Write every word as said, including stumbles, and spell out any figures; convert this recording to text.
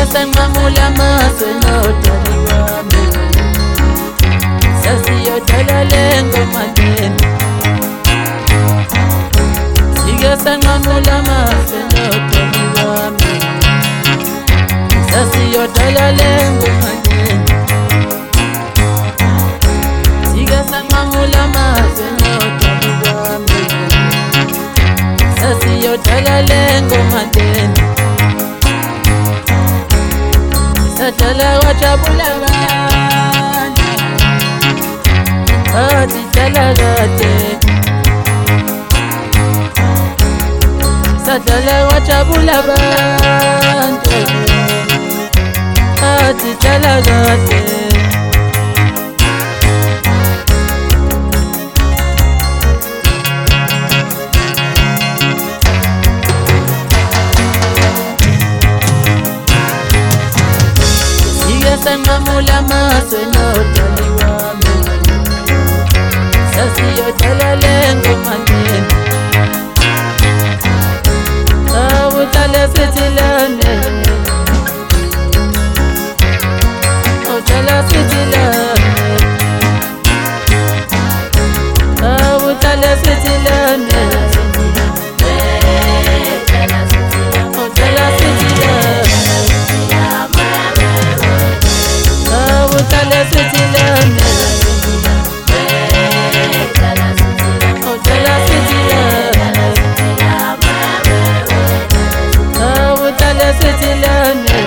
sanqamula amazwe nodali wami sasiyodala lengoma lena sike sanqamula amazwe nodali wami sasiyodala lengoma lena sike sanqamula amazwe nodali wami sasiyodala lengoma lena Satala wajabula bana Ati talagate Satala wajabula bana Ati talagate sanqamula amazwe nodali wami sasiyodala lengoma lena awudala sithilane awudala sithilane awudala sithilane Tala sitilane, oh tala sitilane, oh tala sitilane.